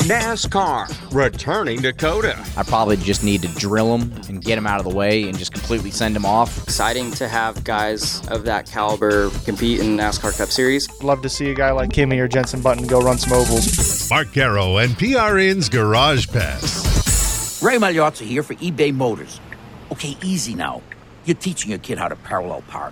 NASCAR, returning to COTA. I probably just need to drill them and get them out of the way and just completely send them off. Exciting to have guys of that caliber compete in NASCAR Cup Series. Love to see a guy like Kimi or Jenson Button go run some ovals. Mark Garrow and PRN's Garage Pass. Ray Magliozzi here for eBay Motors. Okay, easy now. You're teaching your kid how to parallel park.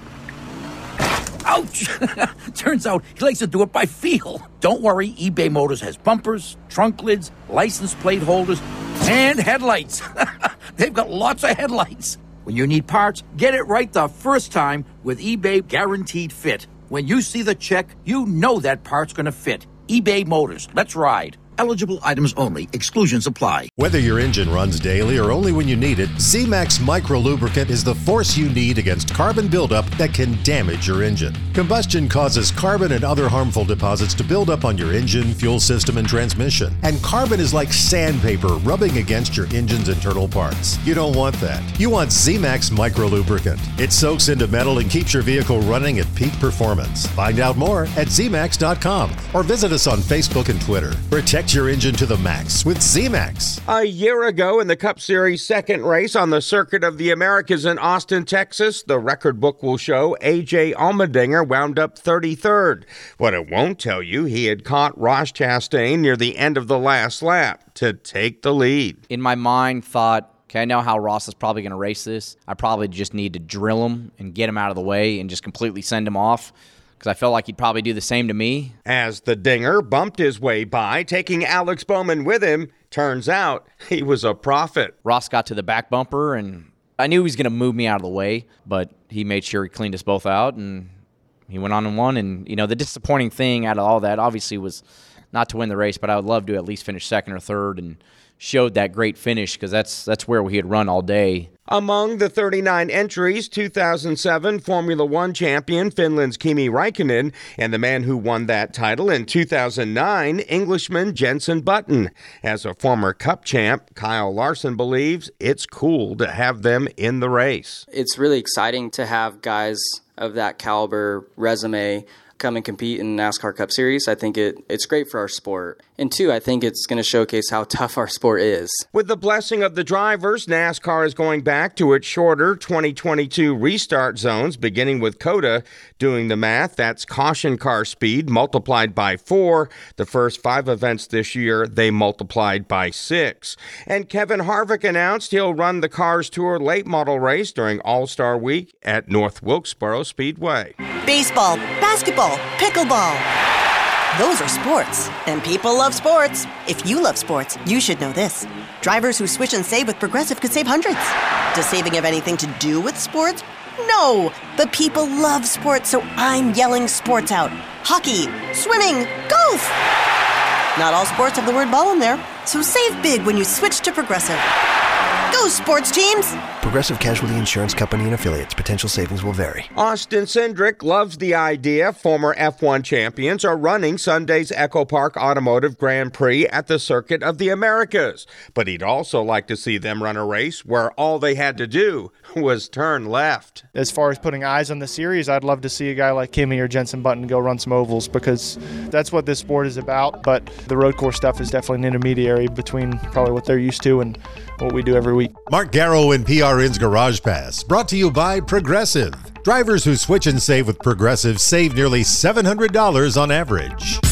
Ouch! Turns out he likes to do it by feel. Don't worry, eBay Motors has bumpers, trunk lids, license plate holders, and headlights. They've got lots of headlights. When you need parts, get it right the first time with eBay Guaranteed Fit. When you see the check, you know that part's going to fit. eBay Motors. Let's ride. Eligible items only. Exclusions apply. Whether your engine runs daily or only when you need it, Z-Max Micro Lubricant is the force you need against carbon buildup that can damage your engine. Combustion causes carbon and other harmful deposits to build up on your engine, fuel system, and transmission. And carbon is like sandpaper rubbing against your engine's internal parts. You don't want that. You want Z-Max Micro Lubricant. It soaks into metal and keeps your vehicle running at peak performance. Find out more at zmax.com or visit us on Facebook and Twitter. Protect your engine to the max with Z-Max. A year ago in the Cup Series second race on the Circuit of the Americas in Austin, Texas, the record book will show A.J. Allmendinger wound up 33rd. What it won't tell you, he had caught Ross Chastain near the end of the last lap to take the lead. In my mind, thought, okay, I know how Ross is probably going to race this. I probably just need to drill him and get him out of the way and just completely send him off, because I felt like he'd probably do the same to me. As the Dinger bumped his way by, taking Alex Bowman with him, turns out he was a prophet. Ross got to the back bumper, and I knew he was going to move me out of the way, but he made sure he cleaned us both out, and he went on and won. And, you know, the disappointing thing out of all that obviously was not to win the race, but I would love to at least finish second or third and showed that great finish, because that's where we had run all day. Among the 39 entries, 2007 Formula One champion Finland's Kimi Räikkönen and the man who won that title in 2009, Englishman Jenson Button. As a former Cup champ, Kyle Larson believes it's cool to have them in the race. It's really exciting to have guys of that caliber resume come and compete in NASCAR Cup Series. I think it's great for our sport. And two, I think it's going to showcase how tough our sport is. With the blessing of the drivers, NASCAR is going back to its shorter 2022 restart zones, beginning with COTA. Doing the math, that's caution car speed multiplied by 4. The first 5 events this year, they multiplied by 6. And Kevin Harvick announced he'll run the Cars Tour late model race during All-Star Week at North Wilkesboro Speedway. Baseball, basketball, pickleball. Those are sports, and people love sports. If you love sports, you should know this. Drivers who switch and save with Progressive could save hundreds. Does saving have anything to do with sports? No, but people love sports, so I'm yelling sports out. Hockey, swimming, golf. Not all sports have the word ball in there, so save big when you switch to Progressive. Go, sports teams! Progressive Casualty Insurance Company and Affiliates. Potential savings will vary. Austin Cindric loves the idea former F1 champions are running Sunday's Echo Park Automotive Grand Prix at the Circuit of the Americas. But he'd also like to see them run a race where all they had to do was turn left. As far as putting eyes on the series, I'd love to see a guy like Kimi or Jenson Button go run some ovals, because that's what this sport is about. But the road course stuff is definitely an intermediary between probably what they're used to and what we do every week. Mark Garrow and PRN's Garage Pass, brought to you by Progressive. Drivers who switch and save with Progressive save nearly $700 on average.